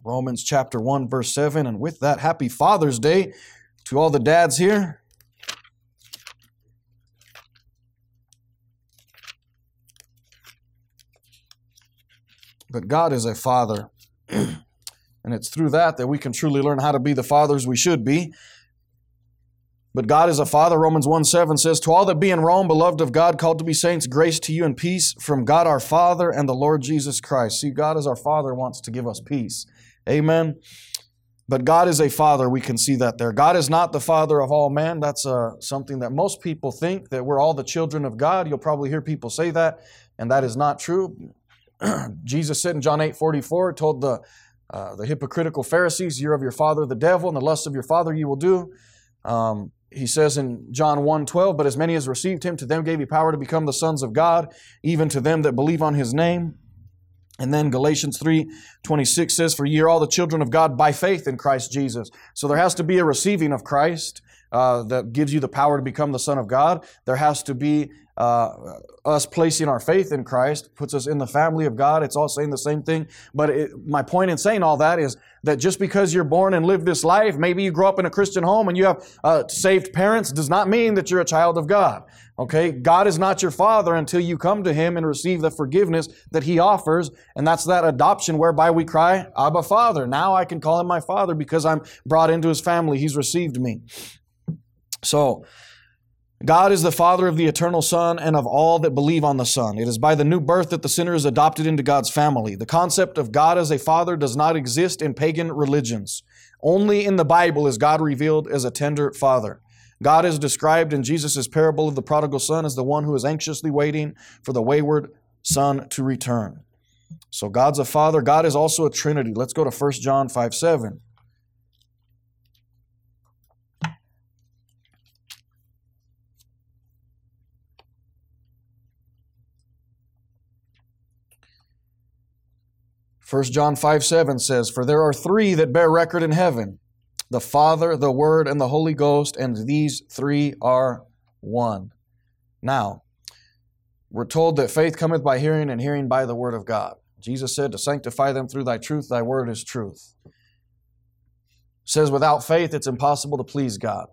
Romans chapter 1, verse 7. And with that, happy Father's Day to all the dads here. But God is a father. And it's through that we can truly learn how to be the fathers we should be. But God is a father. Romans 1:7 says, to all that be in Rome, beloved of God, called to be saints, grace to you and peace from God our Father and the Lord Jesus Christ. See, God as our Father wants to give us peace. Amen. But God is a father. We can see that there. God is not the father of all men. That's something that most people think, that we're all the children of God. You'll probably hear people say that, and that is not true. Jesus said in John 8:44, told the hypocritical Pharisees, you're of your father the devil, and the lust of your father you will do. He says in John 1:12, but as many as received him, to them gave he power to become the sons of God, even to them that believe on his name. And then Galatians 3:26 says, for ye are all the children of God by faith in Christ Jesus. So there has to be a receiving of Christ that gives you the power to become the Son of God. There has to be us placing our faith in Christ, puts us in the family of God. It's all saying the same thing. But my point in saying all that is that just because you're born and live this life, maybe you grow up in a Christian home and you have saved parents, does not mean that you're a child of God. Okay? God is not your father until you come to him and receive the forgiveness that he offers. And that's that adoption whereby we cry, Abba, Father. Now I can call him my father because I'm brought into his family. He's received me. So, God is the Father of the eternal Son and of all that believe on the Son. It is by the new birth that the sinner is adopted into God's family. The concept of God as a father does not exist in pagan religions. Only in the Bible is God revealed as a tender father. God is described in Jesus' parable of the prodigal son as the one who is anxiously waiting for the wayward son to return. So God's a father. God is also a Trinity. Let's go to 1 John 5:7. 1 John 5:7 says, for there are three that bear record in heaven, the Father, the Word, and the Holy Ghost, and these three are one. Now, we're told that faith cometh by hearing, and hearing by the Word of God. Jesus said to sanctify them through thy truth, thy word is truth. It says without faith it's impossible to please God.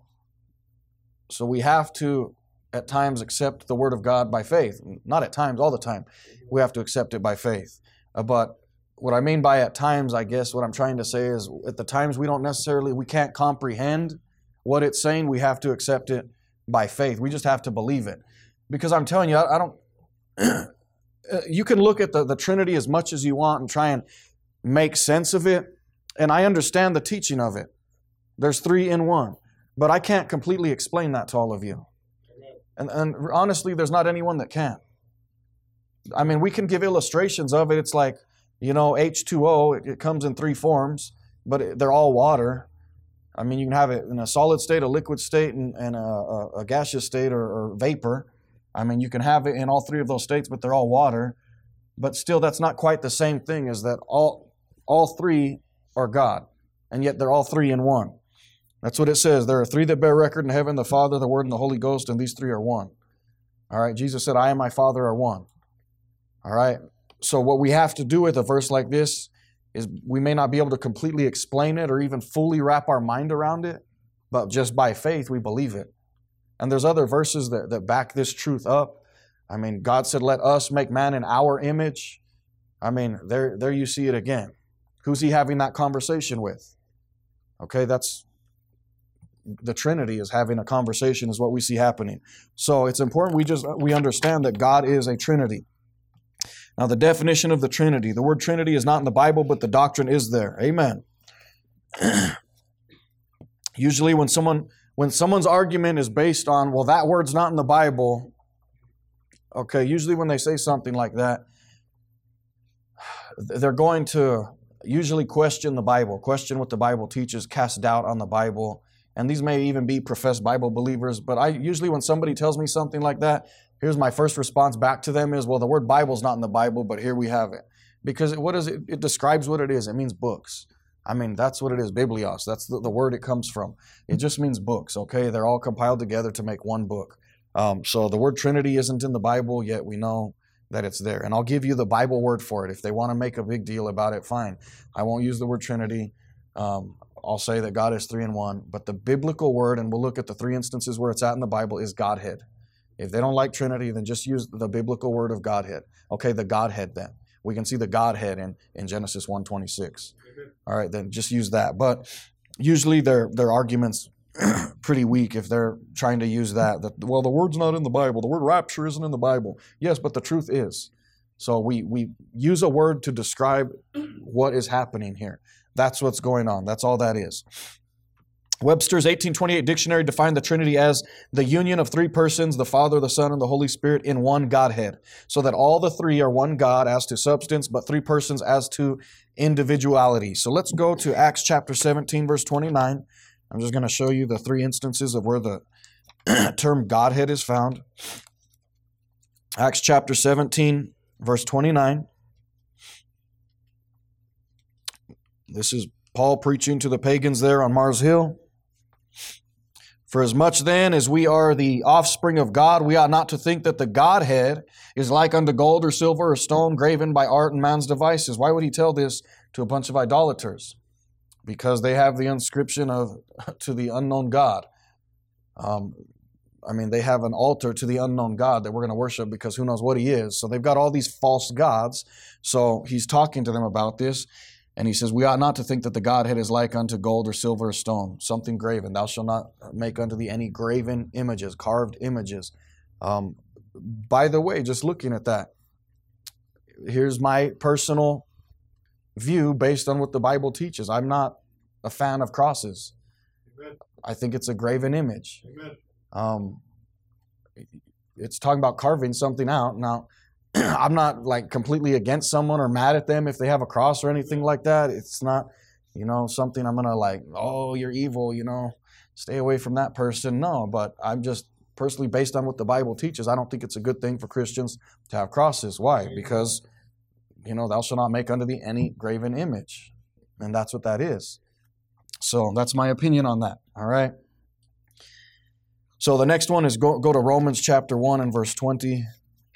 So we have to at times accept the Word of God by faith. Not at times, all the time. We have to accept it by faith. But what I mean by at times, I guess what I'm trying to say is at the times we can't comprehend what it's saying. We have to accept it by faith. We just have to believe it. Because I'm telling you, I don't, you can look at the Trinity as much as you want and try and make sense of it. And I understand the teaching of it. There's three in one. But I can't completely explain that to all of you. And honestly, there's not anyone that can. I mean, we can give illustrations of it. It's like, H2O, it comes in three forms, but they're all water. I mean, you can have it in a solid state, a liquid state, and a gaseous state or vapor. I mean, you can have it in all three of those states, but they're all water. But still, that's not quite the same thing as that all three are God, and yet they're all three in one. That's what it says. There are three that bear record in heaven, the Father, the Word, and the Holy Ghost, and these three are one. All right, Jesus said, I and my Father are one. All right. So what we have to do with a verse like this is we may not be able to completely explain it or even fully wrap our mind around it, but just by faith we believe it. And there's other verses that back this truth up. I mean, God said, let us make man in our image. I mean, there you see it again. Who's he having that conversation with? Okay, that's the Trinity is having a conversation is what we see happening. So it's important we understand that God is a Trinity. Now, the definition of the Trinity. The word Trinity is not in the Bible, but the doctrine is there. Amen. Usually when someone's argument is based on, well, that word's not in the Bible, okay, usually when they say something like that, they're going to usually question the Bible, question what the Bible teaches, cast doubt on the Bible. And these may even be professed Bible believers, but usually when somebody tells me something like that, here's my first response back to them is, well, the word Bible's not in the Bible, but here we have it. Because what is it? It describes what it is. It means books. I mean, that's what it is, biblios. That's the word it comes from. It just means books, okay? They're all compiled together to make one book. So the word Trinity isn't in the Bible, yet we know that it's there. And I'll give you the Bible word for it. If they want to make a big deal about it, fine. I won't use the word Trinity. I'll say that God is 3 in 1. But the biblical word, and we'll look at the 3 instances where it's at in the Bible, is Godhead. If they don't like Trinity, then just use the biblical word of Godhead. Okay, the Godhead then. We can see the Godhead in Genesis 1:26. All right, then just use that. But usually their arguments pretty weak if they're trying to use that. Well, the word's not in the Bible. The word rapture isn't in the Bible. Yes, but the truth is. So we use a word to describe what is happening here. That's what's going on. That's all that is. Webster's 1828 dictionary defined the Trinity as the union of 3 persons, the Father, the Son, and the Holy Spirit, in one Godhead, so that all the 3 are one God as to substance, but 3 persons as to individuality. So let's go to Acts chapter 17, verse 29. I'm just going to show you the 3 instances of where the term Godhead is found. Acts chapter 17, verse 29. This is Paul preaching to the pagans there on Mars Hill. For as much then as we are the offspring of God, we ought not to think that the Godhead is like unto gold or silver or stone graven by art and man's devices. Why would he tell this to a bunch of idolaters? Because they have the inscription of to the unknown God. They have an altar to the unknown God that we're going to worship because who knows what he is. So they've got all these false gods. So he's talking to them about this. And he says, we ought not to think that the Godhead is like unto gold or silver or stone, something graven. Thou shalt not make unto thee any graven images, carved images. By the way, just looking at that, here's my personal view based on what the Bible teaches. I'm not a fan of crosses. Amen. I think it's a graven image. Amen. It's talking about carving something out. Now, I'm not like completely against someone or mad at them if they have a cross or anything like that. It's not, something I'm going to like, oh, you're evil, stay away from that person. No, but I'm just personally based on what the Bible teaches. I don't think it's a good thing for Christians to have crosses. Why? Because, thou shalt not make unto thee any graven image. And that's what that is. So that's my opinion on that. All right. So the next one is go to Romans chapter 1 and verse 20.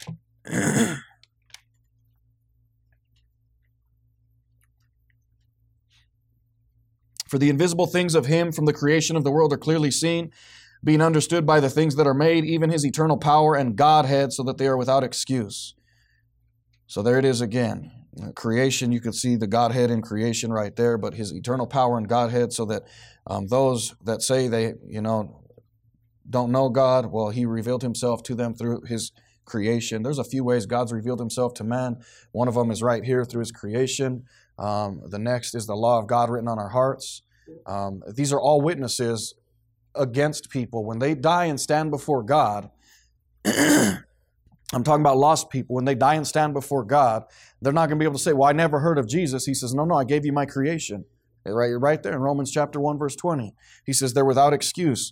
For the invisible things of him from the creation of the world are clearly seen, being understood by the things that are made, even his eternal power and Godhead, so that they are without excuse. So there it is again. Creation, you could see the Godhead in creation right there, but his eternal power and Godhead, so that those that say they, don't know God, well, he revealed himself to them through his creation. There's a few ways God's revealed himself to man. One of them is right here through his creation. The next is the law of God written on our hearts. These are all witnesses against people. When they die and stand before God, I'm talking about lost people. When they die and stand before God, they're not going to be able to say, well, I never heard of Jesus. He says, no, I gave you my creation. Right there in Romans chapter 1, verse 20. He says they're without excuse.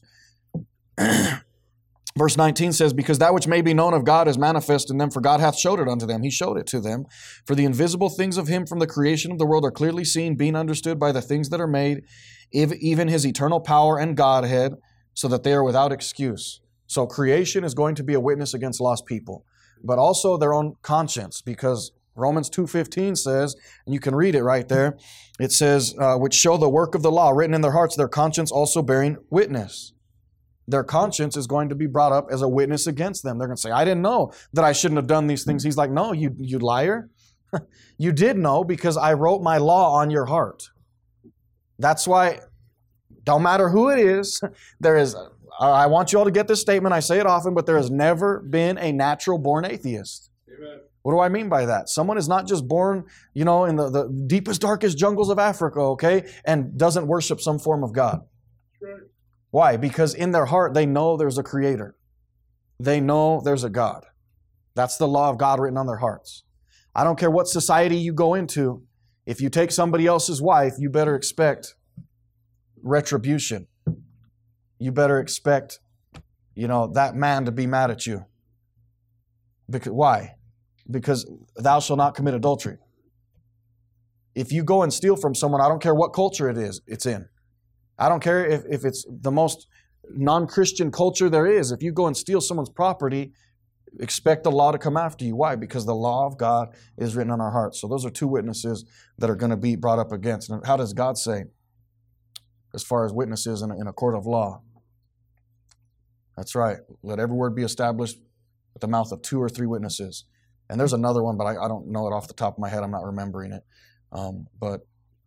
Verse 19 says, because that which may be known of God is manifest in them, for God hath showed it unto them. He showed it to them. For the invisible things of him from the creation of the world are clearly seen, being understood by the things that are made, even his eternal power and Godhead, so that they are without excuse. So creation is going to be a witness against lost people, but also their own conscience, because Romans 2:15 says, and you can read it right there, it says, which show the work of the law written in their hearts, their conscience also bearing witness. Their conscience is going to be brought up as a witness against them. They're going to say, I didn't know that I shouldn't have done these things. He's like, no, you liar. You did know because I wrote my law on your heart. That's why, don't matter who it is, I want you all to get this statement. I say it often, but there has never been a natural born atheist. Amen. What do I mean by that? Someone is not just born, in the deepest, darkest jungles of Africa, okay, and doesn't worship some form of God. Right. Why? Because in their heart, they know there's a creator. They know there's a God. That's the law of God written on their hearts. I don't care what society you go into. If you take somebody else's wife, you better expect retribution. You better expect, that man to be mad at you. Why? Because thou shalt not commit adultery. If you go and steal from someone, I don't care what culture it's in. I don't care if it's the most non-Christian culture there is. If you go and steal someone's property, expect the law to come after you. Why? Because the law of God is written on our hearts. So those are two witnesses that are going to be brought up against. And how does God say as far as witnesses in a court of law? That's right. Let every word be established with the mouth of 2 or 3 witnesses. And there's another one, but I don't know it off the top of my head. I'm not remembering it. But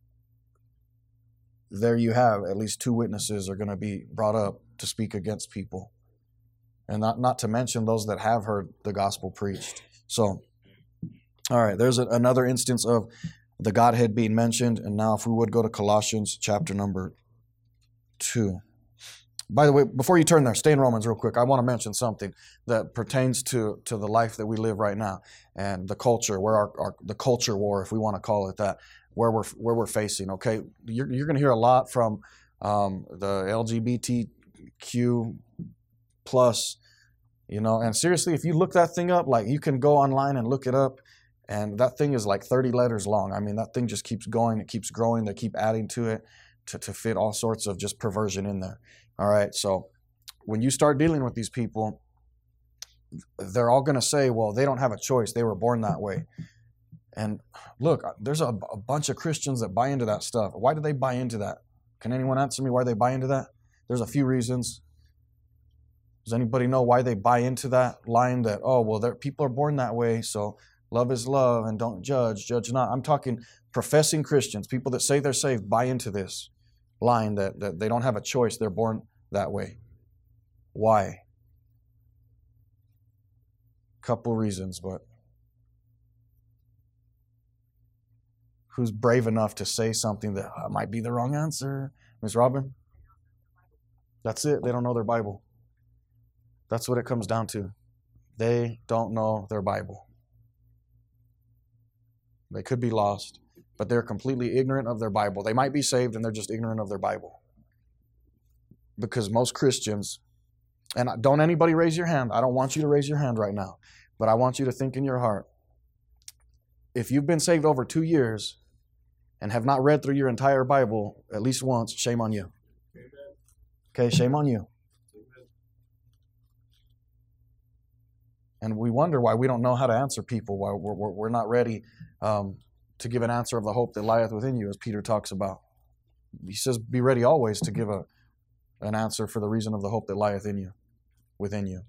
there you have, at least 2 witnesses are going to be brought up to speak against people. And not to mention those that have heard the gospel preached. So, all right, there's another instance of the Godhead being mentioned. And now if we would go to Colossians chapter number 2. By the way, before you turn there, stay in Romans real quick. I want to mention something that pertains to the life that we live right now and the culture, where the culture war, if we want to call it that, where we're facing. Okay, you're going to hear a lot from the LGBTQ plus, and seriously, if you look that thing up, like you can go online and look it up, and that thing is like 30 letters long. I mean, that thing just keeps going, it keeps growing, they keep adding to it to fit all sorts of just perversion in there. All right, so when you start dealing with these people, they're all going to say, well, they don't have a choice. They were born that way. And look, there's a bunch of Christians that buy into that stuff. Why do they buy into that? Can anyone answer me why they buy into that? There's a few reasons. Does anybody know why they buy into that line that, oh, well, people are born that way, so love is love and don't judge not. I'm talking professing Christians, people that say they're saved, buy into this line that they don't have a choice, they're born that way. Why? Couple reasons, but who's brave enough to say something that might be the wrong answer? Ms. Robin? That's it. They don't know their Bible. That's what it comes down to. They don't know their Bible. They could be lost, but they're completely ignorant of their Bible. They might be saved and they're just ignorant of their Bible. Because most Christians, and don't anybody raise your hand. I don't want you to raise your hand right now, but I want you to think in your heart. If you've been saved over 2 years and have not read through your entire Bible at least once, shame on you. Okay, shame on you. And we wonder why we don't know how to answer people, why we're not ready to give an answer of the hope that lieth within you, as Peter talks about. He says, be ready always to give an answer for the reason of the hope that lieth in you, within you.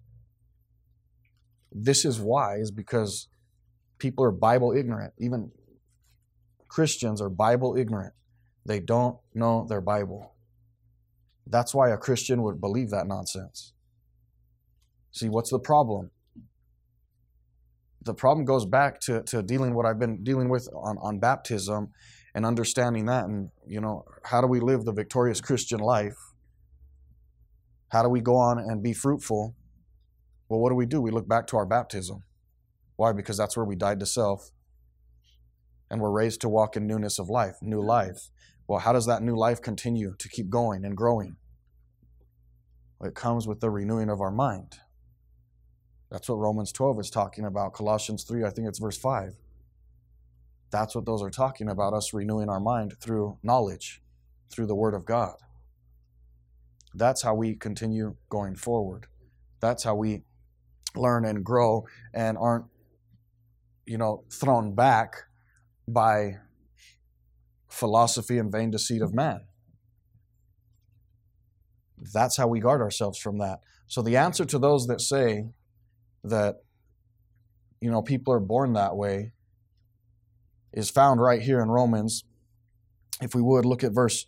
This is why, is because people are Bible ignorant. Even Christians are Bible ignorant. They don't know their Bible. That's why a Christian would believe that nonsense. See, what's the problem? The problem goes back to dealing what I've been dealing with on baptism and understanding that. And, how do we live the victorious Christian life? How do we go on and be fruitful? Well, what do? We look back to our baptism. Why? Because that's where we died to self and we're raised to walk in newness of life, new life. Well, how does that new life continue to keep going and growing? Well, it comes with the renewing of our mind. That's what Romans 12 is talking about. Colossians 3, I think it's verse 5. That's what those are talking about, us renewing our mind through knowledge, through the Word of God. That's how we continue going forward. That's how we learn and grow and aren't, thrown back by philosophy and vain deceit of man. That's how we guard ourselves from that. So the answer to those that say that, people are born that way is found right here in Romans. If we would look at verse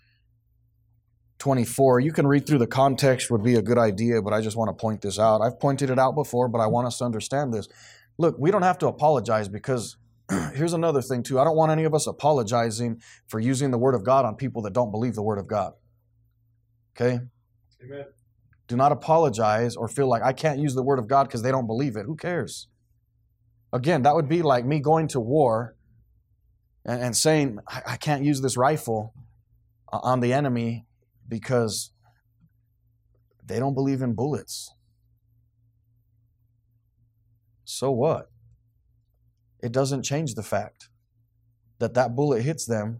24. You can read through the context, would be a good idea, but I just want to point this out. I've pointed it out before, but I want us to understand this. Look, we don't have to apologize because here's another thing too. I don't want any of us apologizing for using the Word of God on people that don't believe the Word of God. Okay? Amen. Do not apologize or feel like I can't use the Word of God because they don't believe it. Who cares? Again, that would be like me going to war and saying I can't use this rifle on the enemy because they don't believe in bullets. So what? It doesn't change the fact that that bullet hits them,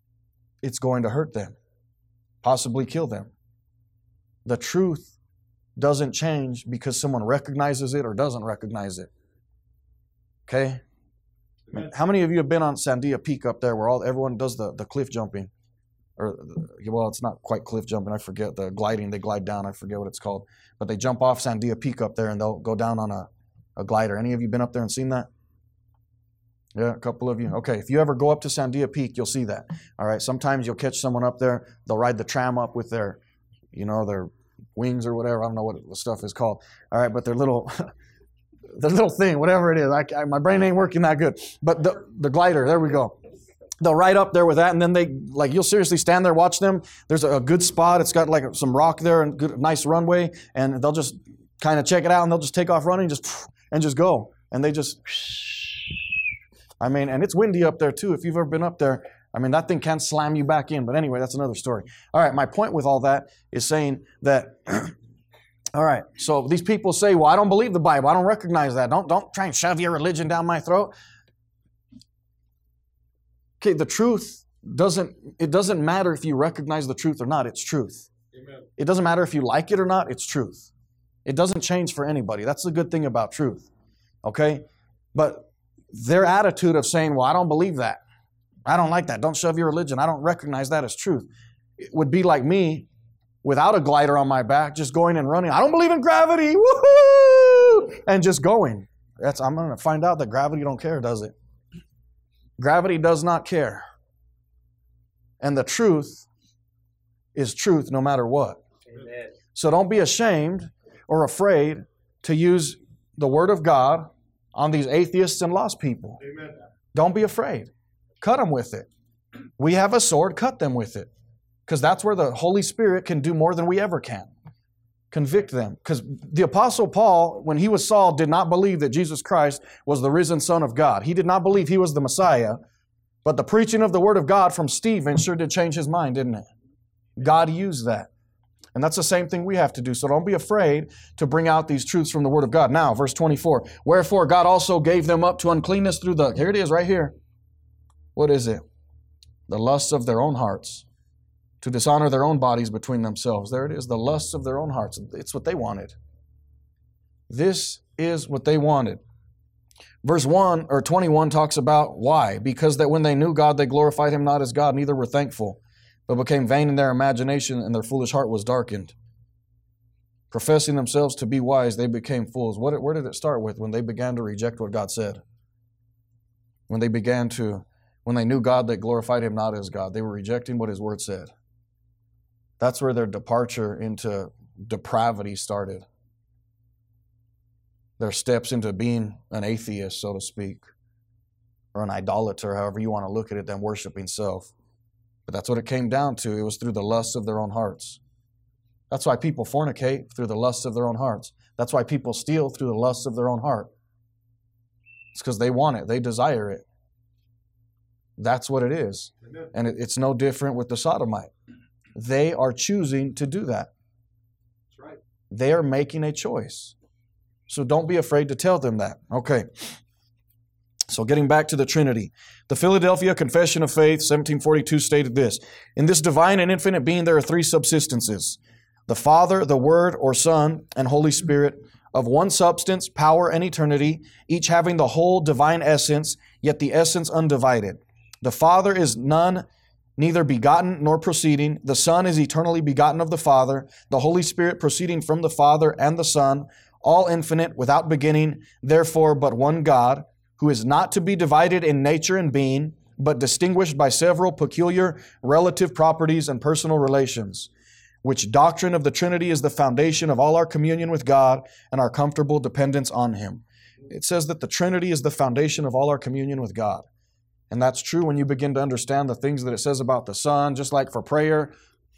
it's going to hurt them, possibly kill them. The truth doesn't change because someone recognizes it or doesn't recognize it. Okay? How many of you have been on Sandia Peak up there where everyone does the cliff jumping? Or, well, it's not quite cliff jumping. I forget the gliding. They glide down. I forget what it's called. But they jump off Sandia Peak up there and they'll go down on a glider. Any of you been up there and seen that? Yeah, a couple of you. Okay, if you ever go up to Sandia Peak, you'll see that. All right, sometimes you'll catch someone up there. They'll ride the tram up with their wings or whatever. I don't know what the stuff is called. All right, but their little thing, whatever it is. My brain ain't working that good. But the glider, there we go. They'll ride up there with that, and then you'll seriously stand there, watch them. There's a good spot. It's got like some rock there and good, nice runway, and they'll just kind of check it out, and they'll just take off running, and just go. And they just, and it's windy up there too. If you've ever been up there, that thing can't slam you back in. But anyway, that's another story. All right, my point with all that is saying that, all right, so these people say, well, I don't believe the Bible. I don't recognize that. Don't try and shove your religion down my throat. Okay, the truth doesn't matter if you recognize the truth or not. It's truth. Amen. It doesn't matter if you like it or not. It's truth. It doesn't change for anybody. That's the good thing about truth. Okay? But their attitude of saying, well, I don't believe that. I don't like that. Don't shove your religion. I don't recognize that as truth. It would be like me without a glider on my back, just going and running. I don't believe in gravity. Woohoo! And just going. I'm going to find out that gravity don't care, does it? Gravity does not care. And the truth is truth no matter what. Amen. So don't be ashamed or afraid to use the Word of God on these atheists and lost people. Amen. Don't be afraid. Cut them with it. We have a sword, cut them with it. Because that's where the Holy Spirit can do more than we ever can. Convict them. Because the Apostle Paul, when he was Saul, did not believe that Jesus Christ was the risen Son of God. He did not believe he was the Messiah. But the preaching of the Word of God from Stephen sure did change his mind, didn't it? God used that. And that's the same thing we have to do. So don't be afraid to bring out these truths from the Word of God. Now, verse 24. Wherefore God also gave them up to uncleanness through here it is right here. What is it? The lusts of their own hearts. To dishonor their own bodies between themselves. There it is, the lusts of their own hearts. It's what they wanted. This is what they wanted. Verse 21 talks about why. Because that when they knew God, they glorified Him not as God, neither were thankful, but became vain in their imagination, and their foolish heart was darkened. Professing themselves to be wise, they became fools. Where did it start with? When they began to reject what God said. When they knew God, they glorified Him not as God. They were rejecting what His Word said. That's where their departure into depravity started. Their steps into being an atheist, so to speak, or an idolater, however you want to look at it, them worshiping self. But that's what it came down to. It was through the lusts of their own hearts. That's why people fornicate, through the lusts of their own hearts. That's why people steal, through the lusts of their own heart. It's because they want it. They desire it. That's what it is. Amen. And it's no different with the sodomite. They are choosing to do that. That's right. They are making a choice. So don't be afraid to tell them that. Okay. So getting back to the Trinity. The Philadelphia Confession of Faith, 1742, stated this. In this divine and infinite being, there are three subsistences. The Father, the Word or Son, and Holy Spirit, of one substance, power, and eternity, each having the whole divine essence, yet the essence undivided. The Father is none, neither begotten nor proceeding. The Son is eternally begotten of the Father. The Holy Spirit proceeding from the Father and the Son, all infinite, without beginning, therefore but one God, who is not to be divided in nature and being, but distinguished by several peculiar relative properties and personal relations, which doctrine of the Trinity is the foundation of all our communion with God and our comfortable dependence on Him. It says that the Trinity is the foundation of all our communion with God. And that's true when you begin to understand the things that it says about the Son, just like for prayer.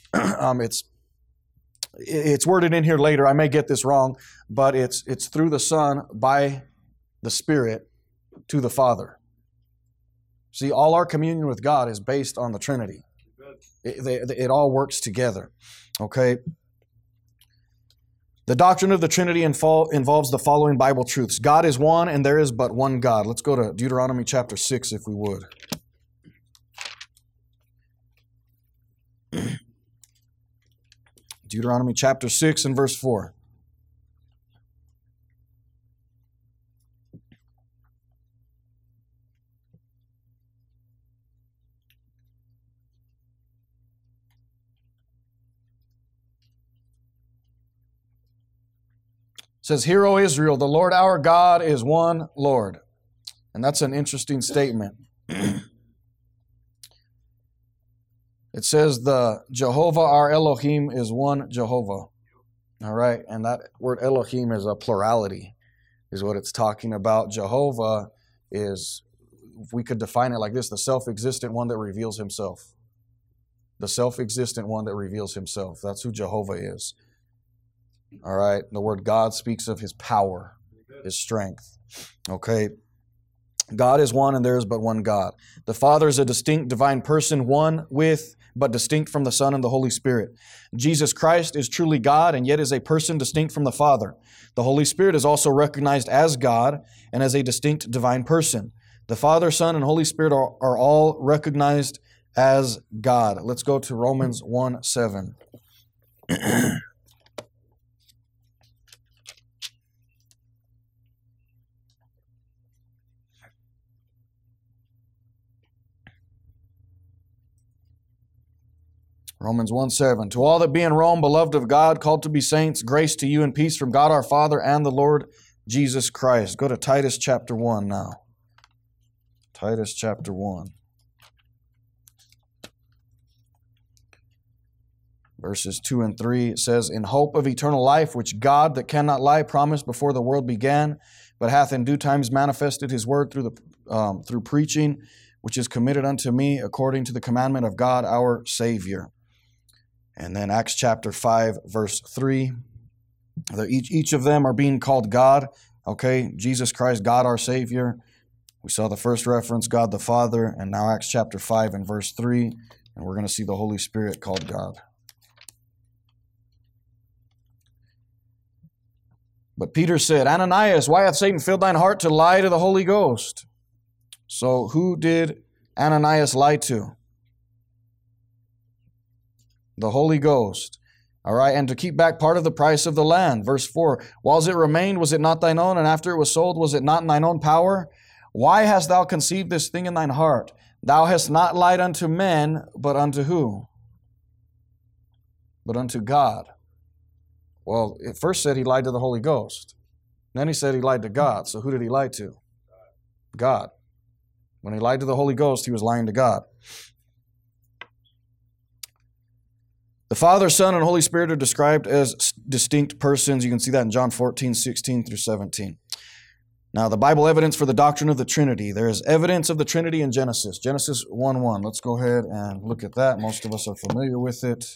It's worded in here later. I may get this wrong, but it's through the Son by the Spirit to the Father. See, all our communion with God is based on the Trinity. It all works together. Okay? The doctrine of the Trinity involves the following Bible truths. God is one and there is but one God. Let's go to Deuteronomy chapter 6 if we would. Deuteronomy chapter 6 and verse 4. says, "Hear, O Israel, the Lord our God is one Lord." And that's an interesting statement. It says the Jehovah our Elohim is one Jehovah. All right, and that word Elohim is a plurality, is what it's talking about. Jehovah is, if we could define it like this, the self-existent one that reveals himself. The self-existent one that reveals himself. That's who Jehovah is. All right, the word God speaks of his power, his strength. Okay, God is one and there is but one God. The Father is a distinct divine person, one with, but distinct from the Son and the Holy Spirit. Jesus Christ is truly God and yet is a person distinct from the Father. The Holy Spirit is also recognized as God and as a distinct divine person. The Father, Son, and Holy Spirit are all recognized as God. Let's go to Romans 1:7. Romans 1:7. To all that be in Rome, beloved of God, called to be saints, grace to you and peace from God our Father and the Lord Jesus Christ. Go to Titus chapter 1 now. Titus chapter 1. Verses 2 and 3, it says, "In hope of eternal life, which God that cannot lie promised before the world began, but hath in due times manifested his word through preaching, which is committed unto me according to the commandment of God our Savior." And then Acts chapter 5, verse 3. Each of them are being called God. Okay, Jesus Christ, God our Savior. We saw the first reference, God the Father, and now Acts chapter 5 and verse 3. And we're going to see the Holy Spirit called God. But Peter said, "Ananias, why hath Satan filled thine heart to lie to the Holy Ghost?" So who did Ananias lie to? The Holy Ghost. All right, "and to keep back part of the price of the land." Verse 4, "Whiles it remained, was it not thine own? And after it was sold, was it not in thine own power? Why hast thou conceived this thing in thine heart? Thou hast not lied unto men, but unto who? But unto God." Well, it first said he lied to the Holy Ghost. Then he said he lied to God. So who did he lie to? God. When he lied to the Holy Ghost, he was lying to God. The Father, Son, and Holy Spirit are described as distinct persons. You can see that in John 14:16 through 17. Now, the Bible evidence for the doctrine of the Trinity. There is evidence of the Trinity in Genesis. Genesis 1:1. Let's go ahead and look at that. Most of us are familiar with it.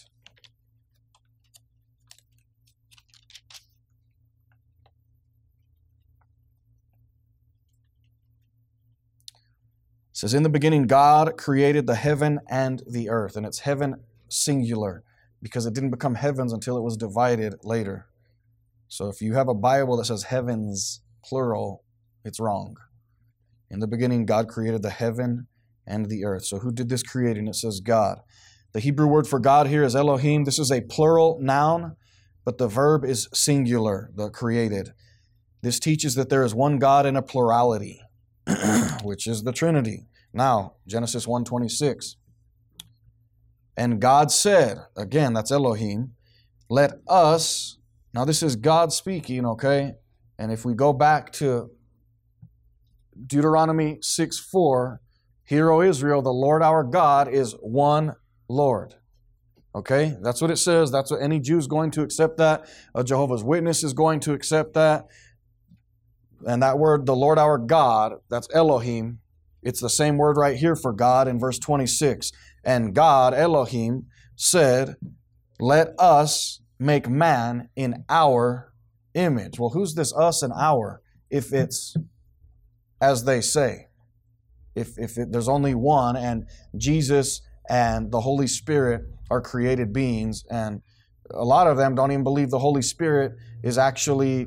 It says, "In the beginning, God created the heaven and the earth." And it's heaven singular, because it didn't become heavens until it was divided later. So if you have a Bible that says heavens, plural, it's wrong. In the beginning, God created the heaven and the earth. So who did this creating? It says God. The Hebrew word for God here is Elohim. This is a plural noun, but the verb is singular, the created. This teaches that there is one God in a plurality, which is the Trinity. Now, Genesis 1:26. "And God said," again, that's Elohim, "let us," now this is God speaking, okay? And if we go back to Deuteronomy 6:4, "Hear, O Israel, the Lord our God is one Lord." Okay? That's what it says. That's what any Jew is going to accept that. A Jehovah's Witness is going to accept that. And that word, the Lord our God, that's Elohim. It's the same word right here for God in verse 26. "And God, Elohim, said, let us make man in our image." Well, who's this us and our if it's as they say? If there's only one, and Jesus and the Holy Spirit are created beings, and a lot of them don't even believe the Holy Spirit is actually,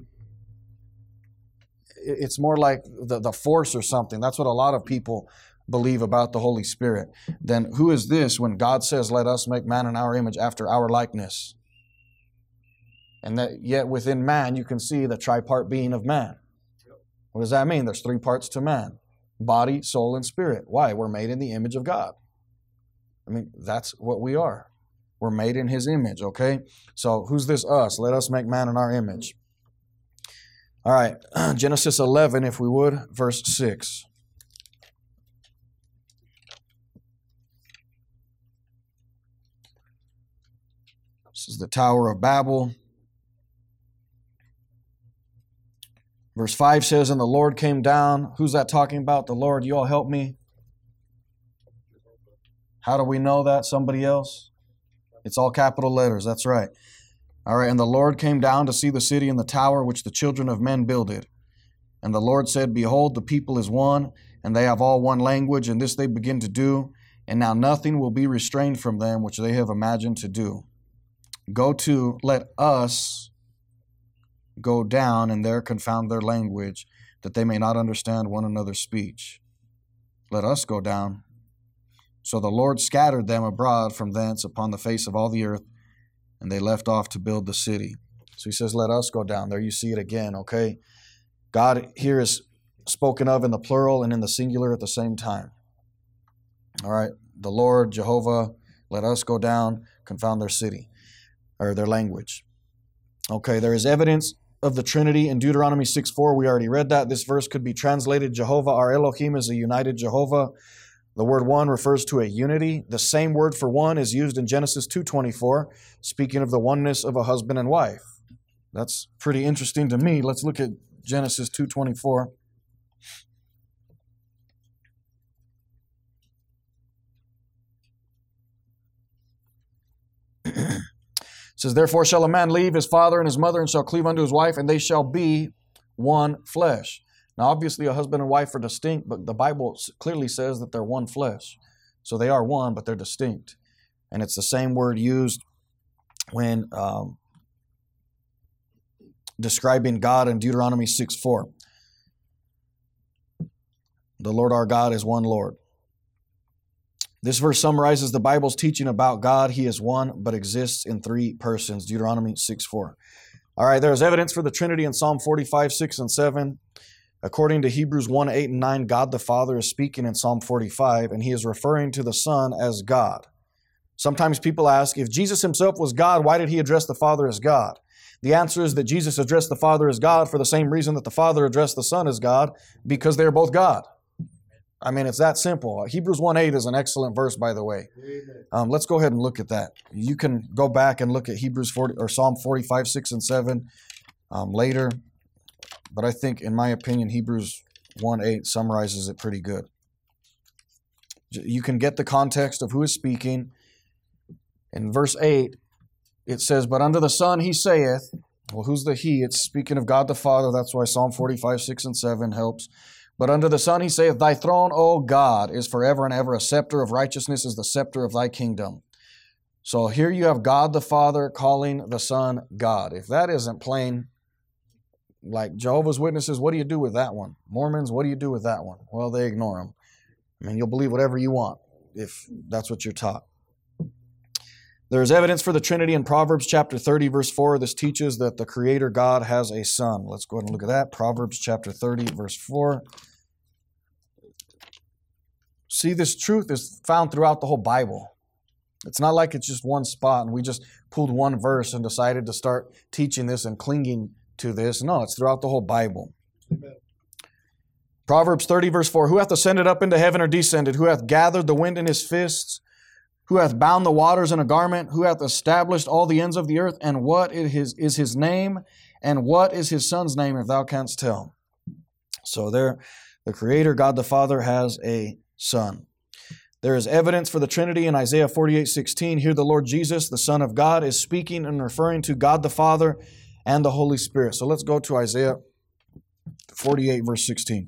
it's more like the force or something. That's what a lot of people believe about the Holy Spirit. Then who is this when God says, "Let us make man in our image after our likeness"? And that yet within man you can see the tripart being of man. What does that mean? There's three parts to man: body, soul, and spirit. Why? We're made in the image of God. I mean, that's what we are. We're made in His image, okay? So who's this us? Let us make man in our image. All right, Genesis 11, if we would, verse 6. This is the Tower of Babel. Verse 5 says, and the Lord came down. Who's that talking about? The Lord. You all help me. How do we know that? Somebody else? It's all capital letters. That's right. All right. And the Lord came down to see the city and the tower which the children of men builded. And the Lord said, behold, the people is one, and they have all one language, and this they begin to do. And now nothing will be restrained from them which they have imagined to do. Go to, let us go down and there confound their language, that they may not understand one another's speech. Let us go down. So the Lord scattered them abroad from thence upon the face of all the earth, and they left off to build the city. So he says, let us go down. There you see it again, okay? God here is spoken of in the plural and in the singular at the same time. All right, the Lord, Jehovah, let us go down, confound their city, or their language. Okay, there is evidence of the Trinity in Deuteronomy 6:4. We already read that. This verse could be translated, Jehovah our Elohim is a united Jehovah. The word one refers to a unity. The same word for one is used in Genesis 2:24, speaking of the oneness of a husband and wife. That's pretty interesting to me. Let's look at Genesis 2:24. It says, therefore shall a man leave his father and his mother and shall cleave unto his wife, and they shall be one flesh. Now, obviously, a husband and wife are distinct, but the Bible clearly says that they're one flesh. So they are one, but they're distinct. And it's the same word used when describing God in Deuteronomy 6:4. The Lord our God is one Lord. This verse summarizes the Bible's teaching about God. He is one, but exists in three persons. Deuteronomy 6:4. All right, there is evidence for the Trinity in Psalm 45, 6, and 7. According to Hebrews 1, 8, and 9, God the Father is speaking in Psalm 45, and he is referring to the Son as God. Sometimes people ask, if Jesus himself was God, why did he address the Father as God? The answer is that Jesus addressed the Father as God for the same reason that the Father addressed the Son as God, because they are both God. I mean, it's that simple. Hebrews 1:8 is an excellent verse, by the way. Let's go ahead and look at that. You can go back and look at Hebrews 40 or Psalm 45, 6, and 7 later. But I think, in my opinion, Hebrews 1:8 summarizes it pretty good. You can get the context of who is speaking. In verse 8, it says, but unto the Son he saith, well, who's the he? It's speaking of God the Father. That's why Psalm 45, 6, and 7 helps. But unto the Son he saith, thy throne, O God, is forever and ever. A scepter of righteousness is the scepter of thy kingdom. So here you have God the Father calling the Son God. If that isn't plain, like Jehovah's Witnesses, what do you do with that one? Mormons, what do you do with that one? Well, they ignore them. I mean, you'll believe whatever you want if that's what you're taught. There is evidence for the Trinity in Proverbs chapter 30, verse 4. This teaches that the Creator God has a son. Let's go ahead and look at that. Proverbs chapter 30, verse 4. See, this truth is found throughout the whole Bible. It's not like it's just one spot and we just pulled one verse and decided to start teaching this and clinging to this. No, it's throughout the whole Bible. Amen. Proverbs 30, verse 4. Who hath ascended up into heaven or descended? Who hath gathered the wind in his fists? Who hath bound the waters in a garment? Who hath established all the ends of the earth? And what is his name? And what is his son's name, if thou canst tell? So there, the Creator, God the Father, has a son. There is evidence for the Trinity in Isaiah 48:16. Here the Lord Jesus, the Son of God, is speaking and referring to God the Father and the Holy Spirit. So let's go to Isaiah 48, verse 16.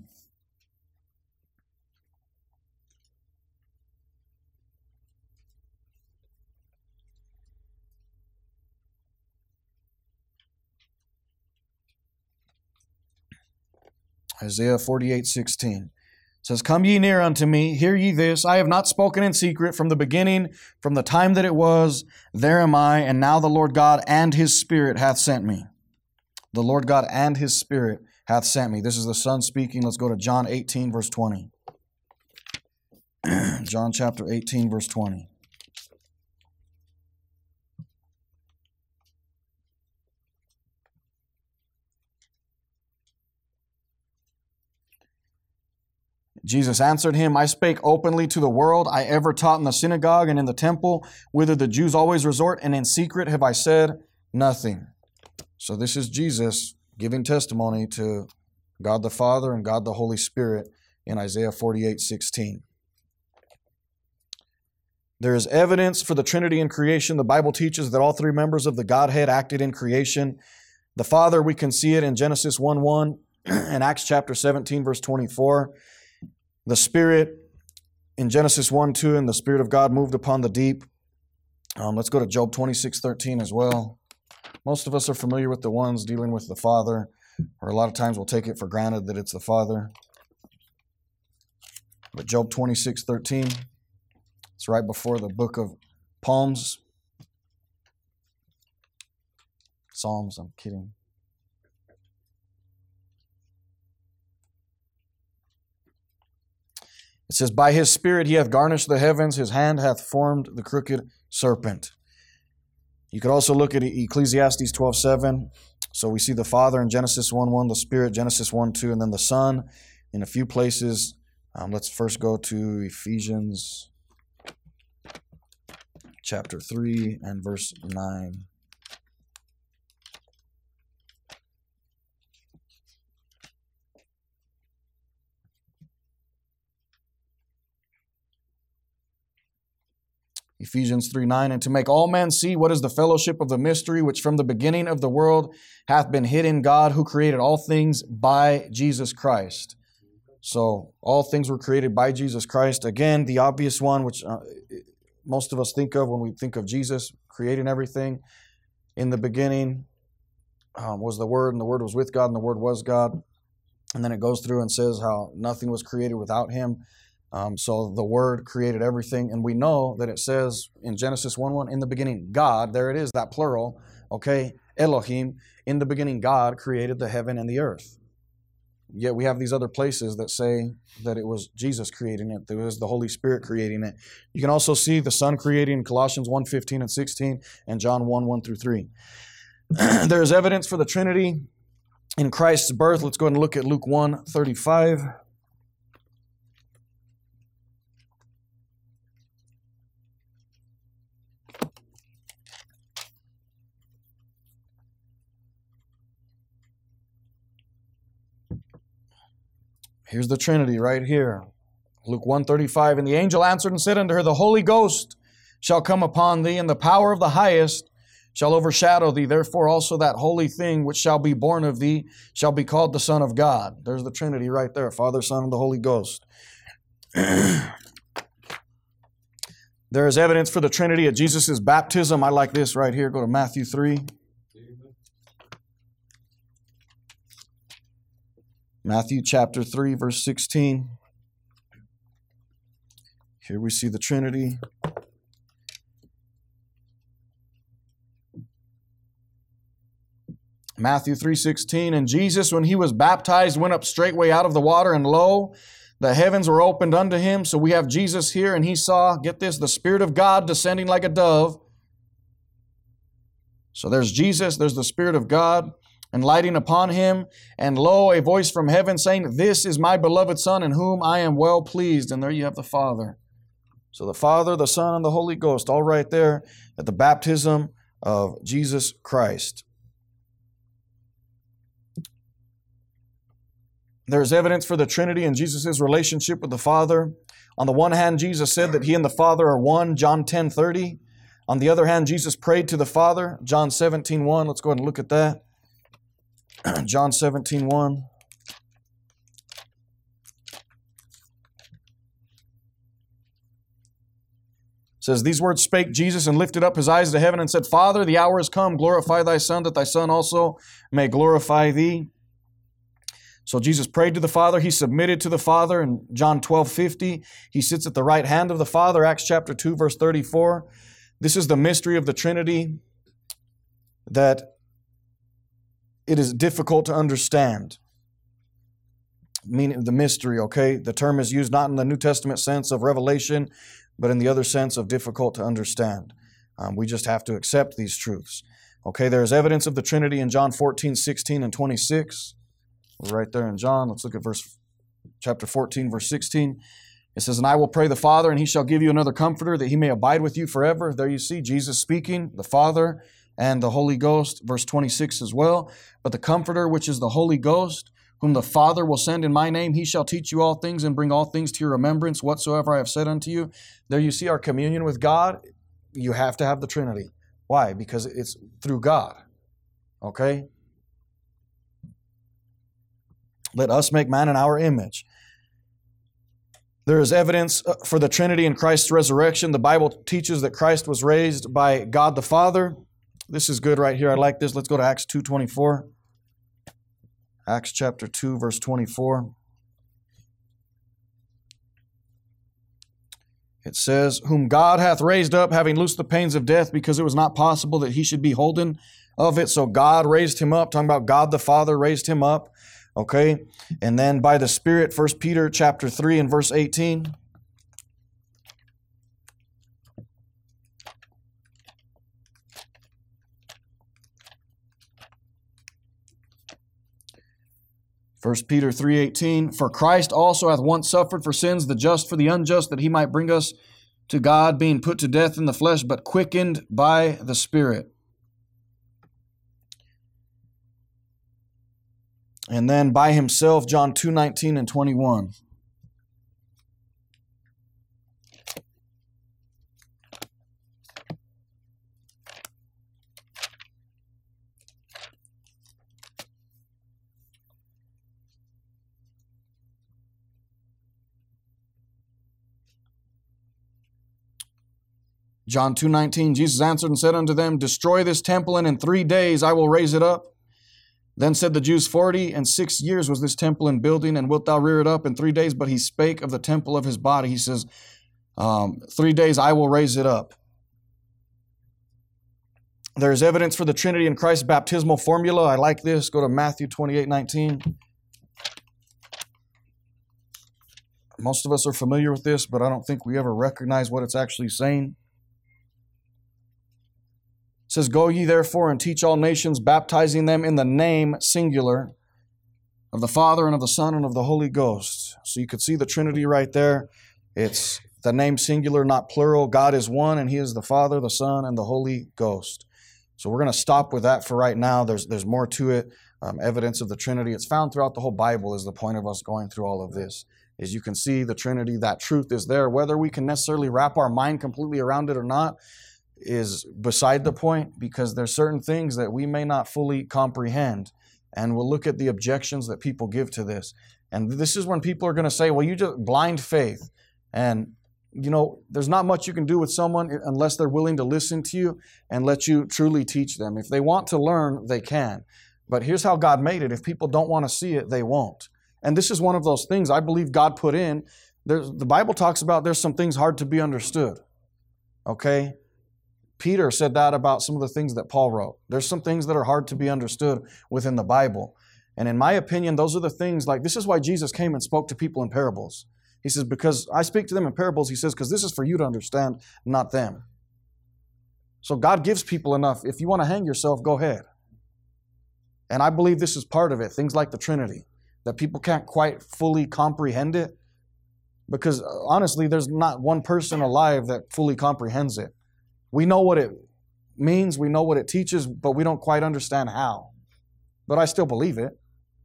Isaiah 48:16 says, come ye near unto me, hear ye this, I have not spoken in secret from the beginning, from the time that it was, there am I, and now the Lord God and his Spirit hath sent me. The Lord God and his Spirit hath sent me. This is the Son speaking. Let's go to John 18, verse 20. John chapter 18, verse 20. Jesus answered him, I spake openly to the world. I ever taught in the synagogue and in the temple, whither the Jews always resort, and in secret have I said nothing. So this is Jesus giving testimony to God the Father and God the Holy Spirit in Isaiah 48:16. There is evidence for the Trinity in creation. The Bible teaches that all three members of the Godhead acted in creation. The Father, we can see it in Genesis 1:1 and Acts chapter 17, verse 24. The Spirit in Genesis 1:2, and the Spirit of God moved upon the deep. Let's go to Job 26:13 as well. Most of us are familiar with the ones dealing with the Father, or a lot of times we'll take it for granted that it's the Father. But Job 26:13, it's right before the book of Psalms. I'm kidding. It says, by his Spirit he hath garnished the heavens, his hand hath formed the crooked serpent. You could also look at Ecclesiastes 12:7. So we see the Father in Genesis 1:1, the Spirit, Genesis 1:2, and then the Son in a few places. Let's first go to Ephesians chapter 3 and verse 9. Ephesians 3:9, and to make all men see what is the fellowship of the mystery, which from the beginning of the world hath been hid in God, who created all things by Jesus Christ. So all things were created by Jesus Christ. Again, the obvious one, which most of us think of when we think of Jesus creating everything. In the beginning was the Word, and the Word was with God, and the Word was God. And then it goes through and says how nothing was created without Him. So the Word created everything. And we know that it says in Genesis 1:1, in the beginning, God, there it is, that plural, okay, Elohim, in the beginning, God created the heaven and the earth. Yet we have these other places that say that it was Jesus creating it, that it was the Holy Spirit creating it. You can also see the Son creating in Colossians 1:15 and 16 and John 1:1 through 3. There is evidence for the Trinity in Christ's birth. Let's go ahead and look at Luke 1:35. Here's the Trinity right here. Luke 1:35, and the angel answered and said unto her, the Holy Ghost shall come upon thee, and the power of the highest shall overshadow thee. Therefore also that holy thing which shall be born of thee shall be called the Son of God. There's the Trinity right there, Father, Son, and the Holy Ghost. There is evidence for the Trinity at Jesus' baptism. I like this right here. Go to Matthew 3. Matthew chapter 3, verse 16. Here we see the Trinity. Matthew 3:16, and Jesus, when he was baptized, went up straightway out of the water, and lo, the heavens were opened unto him. So we have Jesus here, and he saw, get this, the Spirit of God descending like a dove. So there's Jesus, there's the Spirit of God, and lighting upon him, and lo, a voice from heaven saying, this is my beloved Son, in whom I am well pleased. And there you have the Father. So the Father, the Son, and the Holy Ghost, all right there at the baptism of Jesus Christ. There's evidence for the Trinity in Jesus' relationship with the Father. On the one hand, Jesus said that he and the Father are one, John 10:30. On the other hand, Jesus prayed to the Father, John 17:1. Let's go ahead and look at that. John 17:1. Says, these words spake Jesus and lifted up his eyes to heaven and said, Father, the hour is come, glorify thy Son, that thy Son also may glorify thee. So Jesus prayed to the Father. He submitted to the Father in John 12:50. He sits at the right hand of the Father, Acts chapter 2, verse 34. This is the mystery of the Trinity that it is difficult to understand. Meaning the mystery, okay? The term is used not in the New Testament sense of revelation, but in the other sense of difficult to understand. We just have to accept these truths. Okay, there is evidence of the Trinity in John 14:16 and 26. We're right there in John. Let's look at chapter 14, verse 16. It says, "And I will pray the Father, and he shall give you another comforter, that he may abide with you forever." There you see Jesus speaking, the Father and the Holy Ghost. Verse 26 as well. "But the Comforter, which is the Holy Ghost, whom the Father will send in my name, he shall teach you all things and bring all things to your remembrance, whatsoever I have said unto you." There you see our communion with God. You have to have the Trinity. Why? Because it's through God. Okay? "Let us make man in our image." There is evidence for the Trinity in Christ's resurrection. The Bible teaches that Christ was raised by God the Father. This is good right here. I like this. Let's go to Acts 2:24. Acts chapter 2, verse 24. It says, "Whom God hath raised up, having loosed the pains of death, because it was not possible that he should be holden of it." So God raised him up. Talking about God the Father raised him up. Okay? And then by the Spirit, 1 Peter chapter 3 and verse 18. First Peter 3:18, "For Christ also hath once suffered for sins, the just for the unjust, that he might bring us to God, being put to death in the flesh, but quickened by the Spirit." And then by himself, John 2:19 and 21. John 2:19, "Jesus answered and said unto them, Destroy this temple, and in 3 days I will raise it up. Then said the Jews, 46 years was this temple in building, and wilt thou rear it up in 3 days? But he spake of the temple of his body." He says, 3 days I will raise it up. There is evidence for the Trinity in Christ's baptismal formula. I like this. Go to Matthew 28:19. Most of us are familiar with this, but I don't think we ever recognize what it's actually saying. It says, "Go ye therefore and teach all nations, baptizing them in the name," singular, "of the Father and of the Son and of the Holy Ghost." So you could see the Trinity right there. It's the name singular, not plural. God is one, and he is the Father, the Son, and the Holy Ghost. So we're going to stop with that for right now. There's more to it. Evidence of the Trinity. It's found throughout the whole Bible, is the point of us going through all of this. As you can see, the Trinity, that truth is there. Whether we can necessarily wrap our mind completely around it or not is beside the point, because there's certain things that we may not fully comprehend. And we'll look at the objections that people give to this. And this is when people are going to say, well, you just blind faith. And, you know, there's not much you can do with someone unless they're willing to listen to you and let you truly teach them. If they want to learn, they can. But here's how God made it. If people don't want to see it, they won't. And this is one of those things I believe God put in. The Bible talks about there's some things hard to be understood. Okay? Peter said that about some of the things that Paul wrote. There's some things that are hard to be understood within the Bible. And in my opinion, those are the things, like, this is why Jesus came and spoke to people in parables. He says, because I speak to them in parables, he says, because this is for you to understand, not them. So God gives people enough. If you want to hang yourself, go ahead. And I believe this is part of it, things like the Trinity, that people can't quite fully comprehend it. Because honestly, there's not one person alive that fully comprehends it. We know what it means, we know what it teaches, but we don't quite understand how. But I still believe it.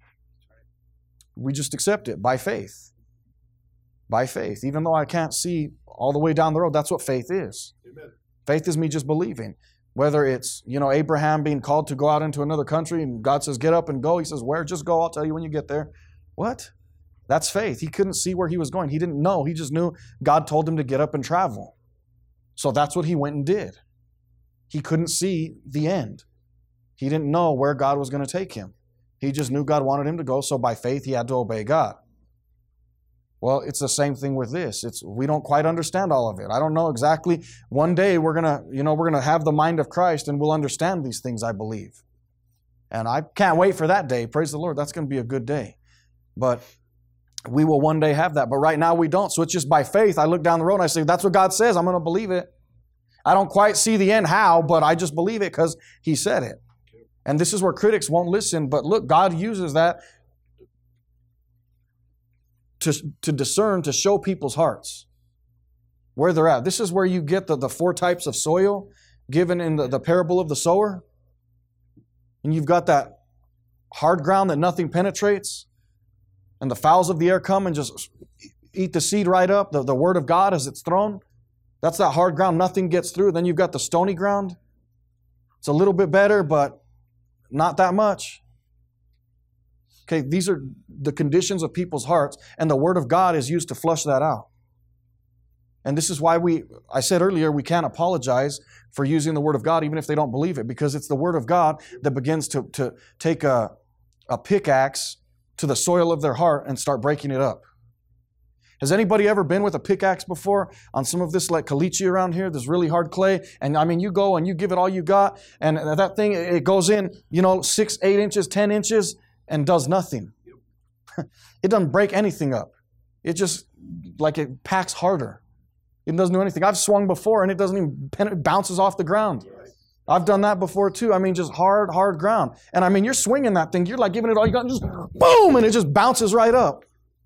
We just accept it by faith. By faith. Even though I can't see all the way down the road, that's what faith is. Amen. Faith is me just believing. Whether it's, Abraham being called to go out into another country and God says, get up and go. He says, where? Just go. I'll tell you when you get there. What? That's faith. He couldn't see where he was going. He didn't know. He just knew God told him to get up and travel. So that's what he went and did. He couldn't see the end. He didn't know where God was going to take him. He just knew God wanted him to go, so by faith he had to obey God. Well, it's the same thing with this. We don't quite understand all of it. I don't know exactly. One day we're gonna have the mind of Christ and we'll understand these things, I believe. And I can't wait for that day. Praise the Lord. That's going to be a good day. But we will one day have that. But right now we don't. So it's just by faith. I look down the road and I say, that's what God says. I'm going to believe it. I don't quite see the end how, but I just believe it because he said it. And this is where critics won't listen. But look, God uses that. to discern, to show people's hearts where they're at. This is where you get the 4 types of soil given in the parable of the sower. And you've got that hard ground that nothing penetrates, and the fowls of the air come and just eat the seed right up, the word of God as it's thrown. That's that hard ground, nothing gets through. Then you've got the stony ground. It's a little bit better, but not that much. Okay, these are the conditions of people's hearts, and the word of God is used to flush that out. And this is why I said earlier, we can't apologize for using the word of God even if they don't believe it, because it's the word of God that begins to take a pickaxe to the soil of their heart and start breaking it up. Has anybody ever been with a pickaxe before on some of this like caliche around here, this really hard clay? And I mean, you go and you give it all you got, and that thing, it goes in, 6, 8 inches, 10 inches, and does nothing. It doesn't break anything up. It just, it packs harder. It doesn't do anything. I've swung before and it doesn't even, it bounces off the ground. I've done that before too. I mean, just hard ground. And I mean, you're swinging that thing. You're like giving it all you got and just boom, and it just bounces right up.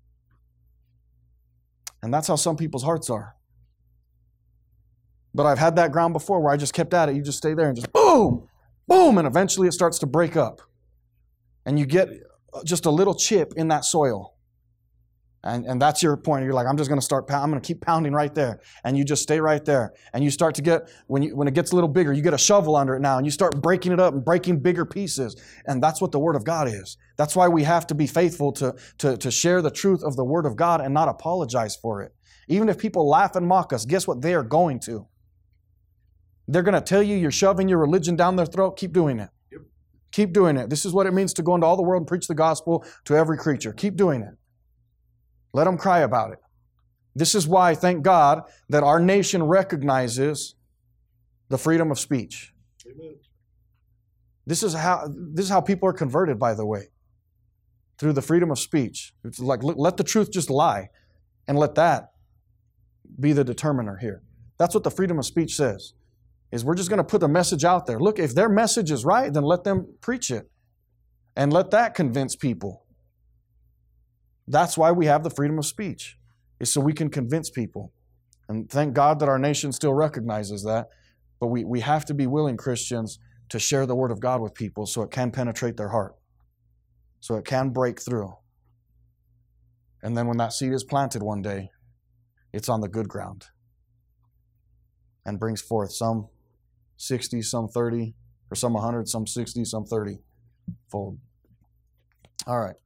And that's how some people's hearts are. But I've had that ground before where I just kept at it. You just stay there and just boom, boom, and eventually it starts to break up. And you get just a little chip in that soil. And that's your point. You're like, I'm just going to I'm going to keep pounding right there. And you just stay right there. And you start to get, when it gets a little bigger, you get a shovel under it now, and you start breaking it up and breaking bigger pieces. And that's what the Word of God is. That's why we have to be faithful to share the truth of the Word of God and not apologize for it. Even if people laugh and mock us, guess what they are going to? They're going to tell you you're shoving your religion down their throat. Keep doing it. Yep. Keep doing it. This is what it means to go into all the world and preach the gospel to every creature. Keep doing it. Let them cry about it. This is why, thank God, that our nation recognizes the freedom of speech. Amen. This is how people are converted, by the way, through the freedom of speech. It's like, let the truth just lie, and let that be the determiner here. That's what the freedom of speech says, is we're just going to put the message out there. Look, if their message is right, then let them preach it, and let that convince people. That's why we have the freedom of speech, is so we can convince people. And thank God that our nation still recognizes that. But we have to be willing, Christians, to share the Word of God with people so it can penetrate their heart, so it can break through. And then when that seed is planted one day, it's on the good ground and brings forth some 60, some 30, or some 100, some 60, some 30 fold. All right.